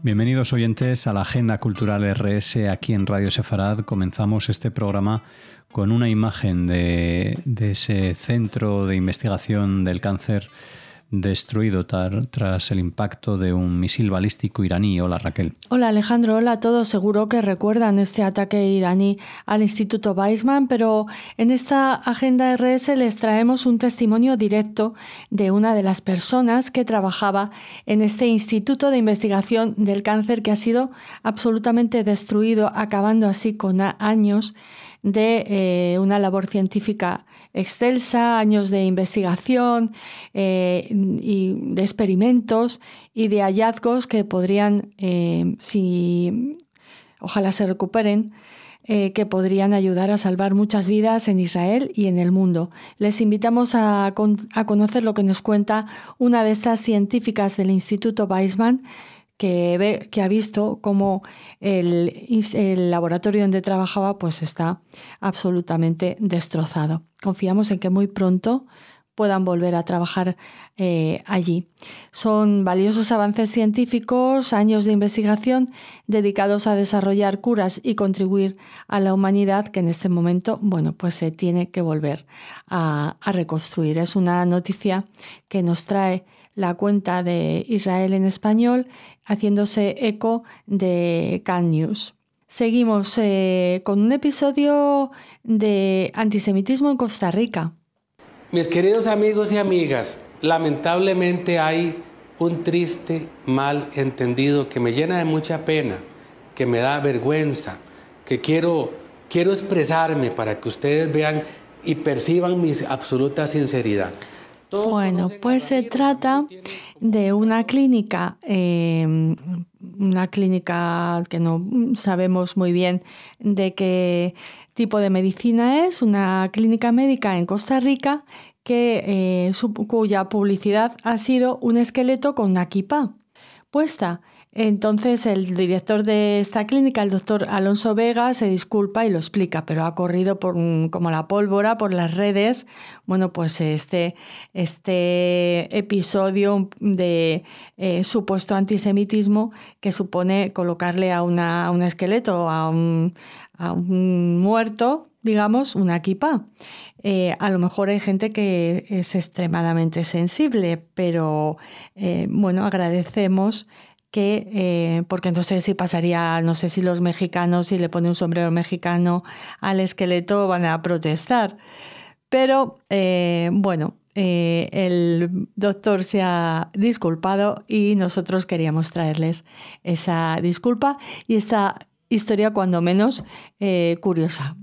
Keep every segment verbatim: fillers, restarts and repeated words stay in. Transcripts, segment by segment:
Bienvenidos oyentes a la Agenda Cultural R S aquí en Radio Sefarad. Comenzamos este programa con una imagen de, de ese centro de investigación del cáncer destruido tar, tras el impacto de un misil balístico iraní. Hola, Raquel. Hola, Alejandro. Hola a todos. Seguro que recuerdan este ataque iraní al Instituto Weizmann, pero en esta Agenda R S les traemos un testimonio directo de una de las personas que trabajaba en este Instituto de Investigación del Cáncer, que ha sido absolutamente destruido, acabando así con años de eh, una labor científica excelsa, años de investigación eh, y de experimentos y de hallazgos que podrían, eh, si ojalá se recuperen, eh, que podrían ayudar a salvar muchas vidas en Israel y en el mundo. Les invitamos a, con, a conocer lo que nos cuenta una de estas científicas del Instituto Weizmann, que, ve, que ha visto cómo el, el laboratorio donde trabajaba pues está absolutamente destrozado. Confiamos en que muy pronto puedan volver a trabajar eh, allí. Son valiosos avances científicos, años de investigación dedicados a desarrollar curas y contribuir a la humanidad que en este momento, bueno, pues se tiene que volver a, a reconstruir. Es una noticia que nos trae la cuenta de Israel en español, haciéndose eco de Can News. Seguimos eh, con un episodio de antisemitismo en Costa Rica. Mis queridos amigos y amigas, lamentablemente hay un triste malentendido que me llena de mucha pena, que me da vergüenza, que quiero, quiero expresarme para que ustedes vean y perciban mi absoluta sinceridad. Bueno, pues se trata de una clínica, eh, una clínica que no sabemos muy bien de qué tipo de medicina es, una clínica médica en Costa Rica que, eh, su, cuya publicidad ha sido un esqueleto con una kipá puesta. Entonces el director de esta clínica, el doctor Alonso Vega, se disculpa y lo explica, pero ha corrido por, como la pólvora por las redes, bueno, pues este, este episodio de eh, supuesto antisemitismo que supone colocarle a, una, a un esqueleto, a un, a un muerto, digamos, una kipá. Eh, a lo mejor hay gente que es extremadamente sensible, pero eh, bueno, agradecemos que, eh, porque entonces sí pasaría, no sé si los mexicanos, si le pone un sombrero mexicano al esqueleto, van a protestar. Pero eh, bueno, eh, el doctor se ha disculpado y nosotros queríamos traerles esa disculpa y esta historia cuando menos eh, curiosa.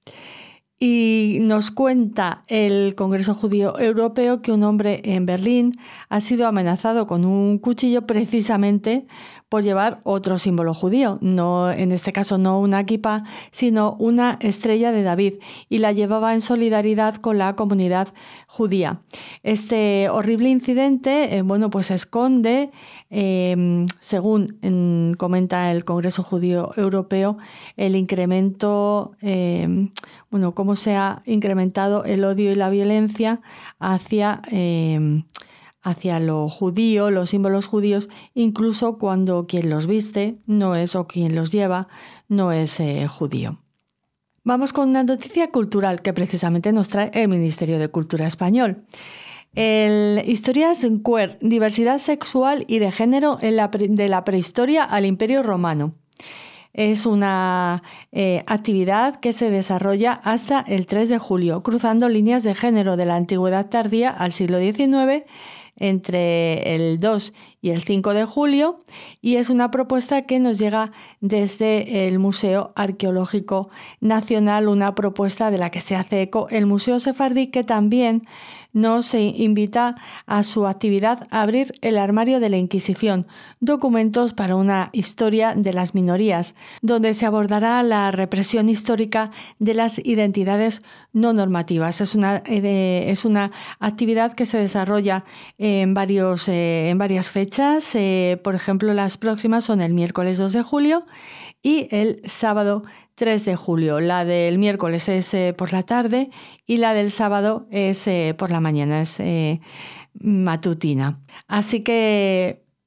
Y nos cuenta el Congreso Judío Europeo que un hombre en Berlín ha sido amenazado con un cuchillo precisamente por llevar otro símbolo judío, no, en este caso no una kipá, sino una estrella de David, y la llevaba en solidaridad con la comunidad judía. Este horrible incidente, eh, bueno, pues esconde, eh, según en, comenta el Congreso Judío Europeo, el incremento, eh, bueno, cómo se ha incrementado el odio y la violencia hacia eh, hacia lo judío, los símbolos judíos, incluso cuando quien los viste no es o quien los lleva no es eh, judío. Vamos con una noticia cultural que precisamente nos trae el Ministerio de Cultura español. El Historias Queer, diversidad sexual y de género en la pre- de la prehistoria al Imperio Romano. Es una eh, actividad que se desarrolla hasta el tres de julio, cruzando líneas de género de la antigüedad tardía al siglo diecinueve, entre el dos y el cinco de julio, y es una propuesta que nos llega desde el Museo Arqueológico Nacional, una propuesta de la que se hace eco el Museo Sefardí, que también nos invita a su actividad a abrir el armario de la Inquisición, documentos para una historia de las minorías, donde se abordará la represión histórica de las identidades no normativas. Es una, eh, es una actividad que se desarrolla en, varios, eh, en varias fechas. Eh, por ejemplo, las próximas son el miércoles dos de julio y el sábado tres de julio. La del miércoles es eh, por la tarde y la del sábado es eh, por la mañana, es eh, matutina. Así que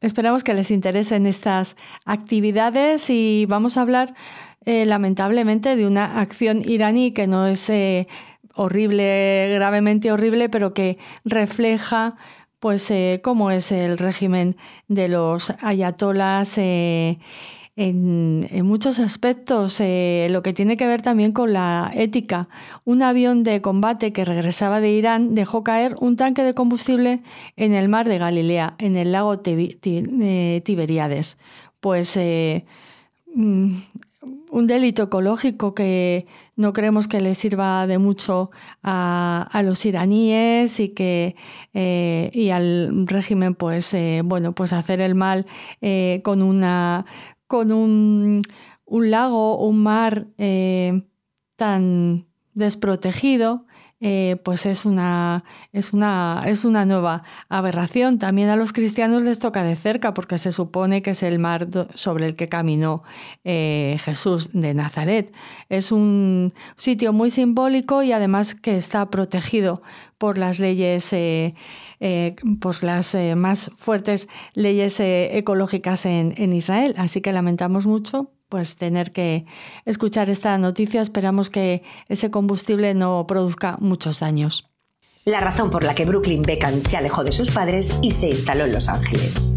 esperamos que les interesen estas actividades y vamos a hablar eh, lamentablemente de una acción iraní que no es eh, horrible, gravemente horrible, pero que refleja pues eh, cómo es el régimen de los ayatolás eh, en, en muchos aspectos, eh, lo que tiene que ver también con la ética. Un avión de combate que regresaba de Irán dejó caer un tanque de combustible en el mar de Galilea, en el lago Tibi- Ti- eh, Tiberíades. Pues eh, mm, un delito ecológico que no creemos que le sirva de mucho a, a los iraníes y que eh, y al régimen, pues eh, bueno, pues hacer el mal eh, con una con un, un lago, un mar eh, tan desprotegido, eh, pues es una, es, una, es una nueva aberración. También a los cristianos les toca de cerca porque se supone que es el mar sobre el que caminó eh, Jesús de Nazaret. Es un sitio muy simbólico y además que está protegido por las leyes, eh, eh, por las eh, más fuertes leyes eh, ecológicas en, en Israel. Así que lamentamos mucho pues tener que escuchar esta noticia. Esperamos que ese combustible no produzca muchos daños. La razón por la que Brooklyn Beckham se alejó de sus padres y se instaló en Los Ángeles.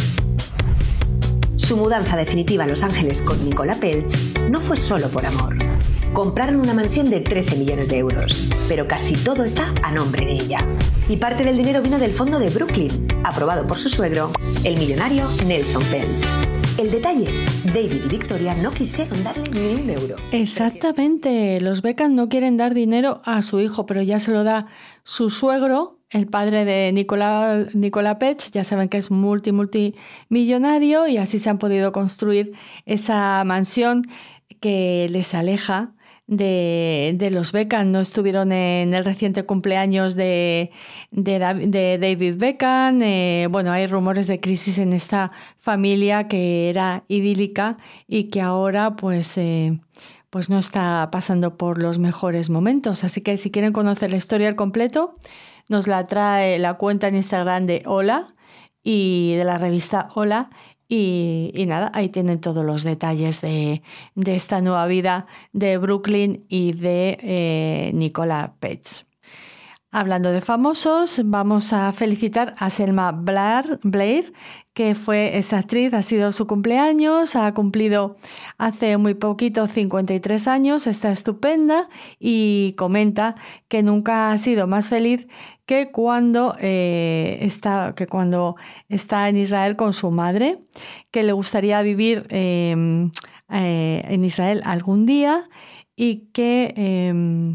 Su mudanza definitiva a Los Ángeles con Nicola Peltz no fue solo por amor. Compraron una mansión de trece millones de euros, pero casi todo está a nombre de ella. Y parte del dinero vino del fondo de Brooklyn, aprobado por su suegro, el millonario Nelson Peltz. El detalle, David y Victoria no quisieron darle ni un euro. Exactamente, los Beckham no quieren dar dinero a su hijo, pero ya se lo da su suegro, el padre de Nicola, Nicola Peltz. Ya saben que es multi, multimillonario y así se han podido construir esa mansión que les aleja de, de los Beckham. No estuvieron en el reciente cumpleaños de, de, de David Beckham. Eh, bueno, hay rumores de crisis en esta familia que era idílica y que ahora pues, eh, pues no está pasando por los mejores momentos. Así que si quieren conocer la historia al completo, nos la trae la cuenta en Instagram de Hola y de la revista Hola. Y, y nada, ahí tienen todos los detalles de, de esta nueva vida de Brooklyn y de eh, Nicola Peltz. Hablando de famosos, vamos a felicitar a Selma Blair, Blair, que fue esta actriz, ha sido su cumpleaños, ha cumplido hace muy poquito cincuenta y tres años, está estupenda y comenta que nunca ha sido más feliz que cuando, eh, está, que cuando está en Israel con su madre, que le gustaría vivir eh, eh, en Israel algún día y que, eh,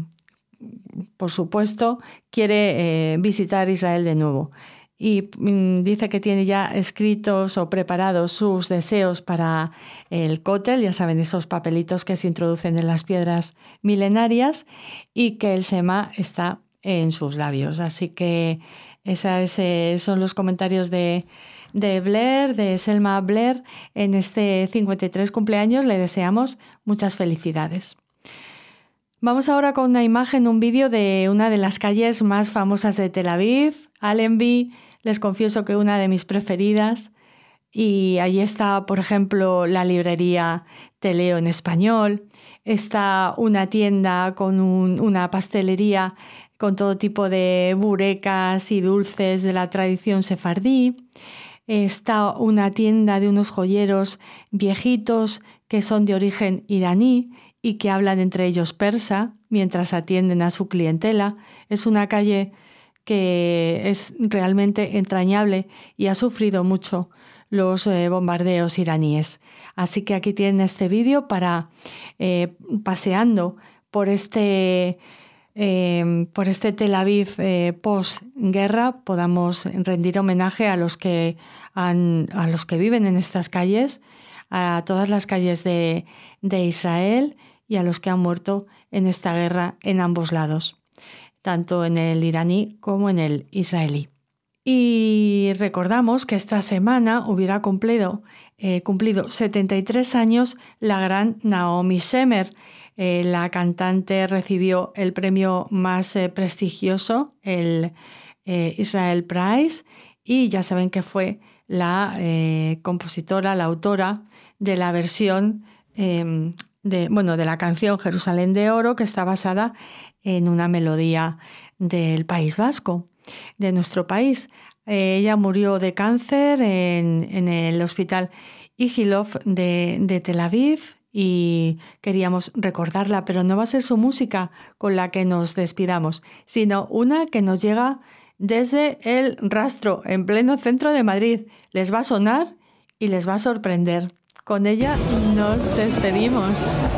por supuesto, quiere eh, visitar Israel de nuevo. Y mm, dice que tiene ya escritos o preparados sus deseos para el Kotel, ya saben, esos papelitos que se introducen en las piedras milenarias, y que el Shema está en sus labios. Así que esos eh, son los comentarios de, de Blair, de Selma Blair, en este cincuenta y tres cumpleaños. Le deseamos muchas felicidades. Vamos ahora con una imagen, un vídeo de una de las calles más famosas de Tel Aviv, Allenby. Les confieso que una de mis preferidas. Y allí está, por ejemplo, la librería Te Leo en español. Está una tienda con un, una pastelería con todo tipo de burecas y dulces de la tradición sefardí. Está una tienda de unos joyeros viejitos que son de origen iraní y que hablan entre ellos persa mientras atienden a su clientela. Es una calle que es realmente entrañable y ha sufrido mucho los eh, bombardeos iraníes. Así que aquí tienen este vídeo para, eh, paseando por este, eh, por este Tel Aviv eh, post-guerra, podamos rendir homenaje a los que han, a los que viven en estas calles, a todas las calles de, de Israel y a los que han muerto en esta guerra en ambos lados, tanto en el iraní como en el israelí. Y recordamos que esta semana hubiera cumplido, eh, cumplido setenta y tres años la gran Naomi Shemer. Eh, la cantante recibió el premio más eh, prestigioso, el eh, Israel Prize, y ya saben que fue la eh, compositora, la autora de la versión eh, de, bueno, de la canción Jerusalén de Oro, que está basada en una melodía del País Vasco, de nuestro país. Eh, ella murió de cáncer en, en el hospital Igilov de, de Tel Aviv y queríamos recordarla, pero no va a ser su música con la que nos despidamos, sino una que nos llega desde el Rastro, en pleno centro de Madrid. Les va a sonar y les va a sorprender. Con ella nos despedimos.